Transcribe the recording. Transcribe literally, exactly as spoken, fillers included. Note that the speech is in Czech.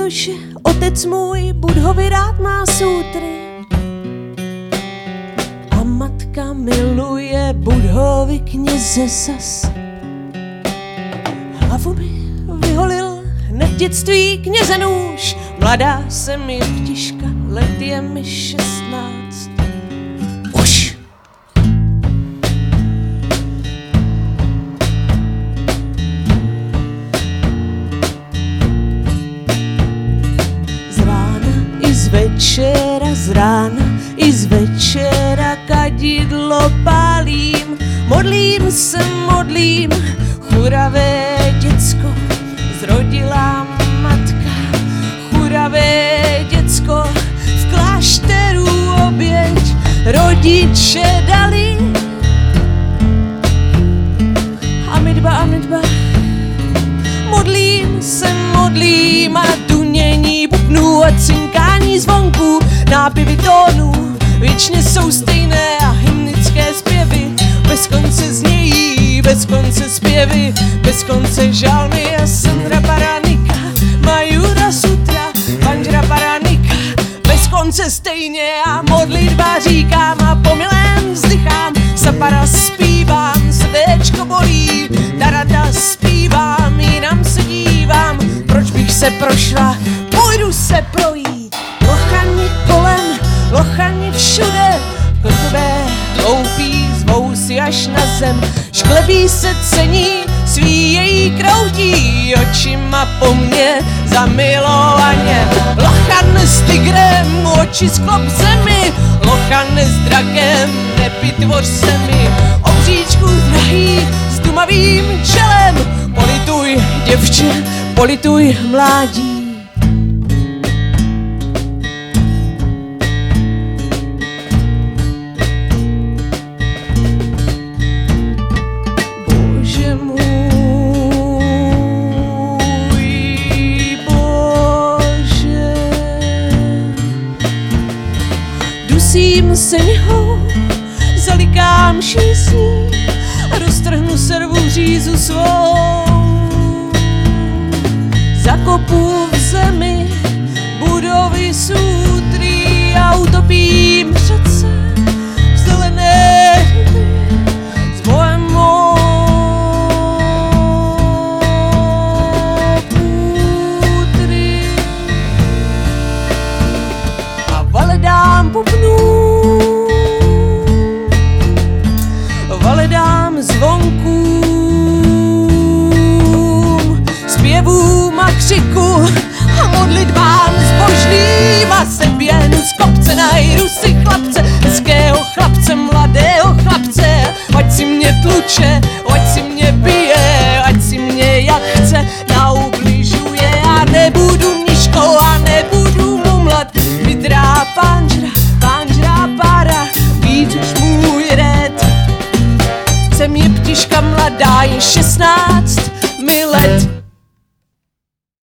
protože otec můj Budhovi rád má sutry. A matka miluje Budhovi kněze zas. Hlavu mi vyholil hned v dětství kněze nůž. Mladá jsem jeptiška, let je mi šestnáct. Už! Z rána i z večera, z rána i z večera kadidlo pálím. Modlím se, modlím, churavé děcko zrodila matka. Churavé děcko v klášteru oběť rodiče dali. A my dva, a my dva, modlím se, modlím a dunění bubnů a cinkání zvonků, nápěvy tónů, věčně jsou stejné a hymnické zpěvy bez konce znějí, bez konce zpěvy, bez konce žalmy a Sandra Paranika, Majura Sutra, Panžra Paranika, bez konce stejně a modlitba říkám a pomylem vzdychám, Sapara zpívám, srdéčko bolí, Tarata zpívám, jinam se dívám, proč bych se prošla, půjdu se projít, lochani kolem, lochani všude, krkové hloupí, zvou si až na zem, šklebí se cení, svý její kroutí očima po mně zamilovaně. Lochan s tigrem, oči sklop zemi, lochan s drakem, nepitvoř se mi, obříčku drahý s tmavým čelem, polituj děvče, polituj mládí. Dusím se něho, zalikám šísní a roztrhnu servu řízu svou. Zakopu v zemi budovy sutry a utopím řece v zelené ryby s bohem mou půtry. A valedám bubnů, valedám zvonkům, zpěvům a křiku a modlitbám zbožným a seběhnu z kopce, najdu si chlapce, hezkého chlapce, mladého chlapce, ať si mě tluče, ať si mě bije, ať si mě jak chce naubližuje a nebudu mniškou a nebudu mumlat, vydrá panžra, panžra para, víc už můj red. Jsem jeptiška mladá, je šestnáct mi let.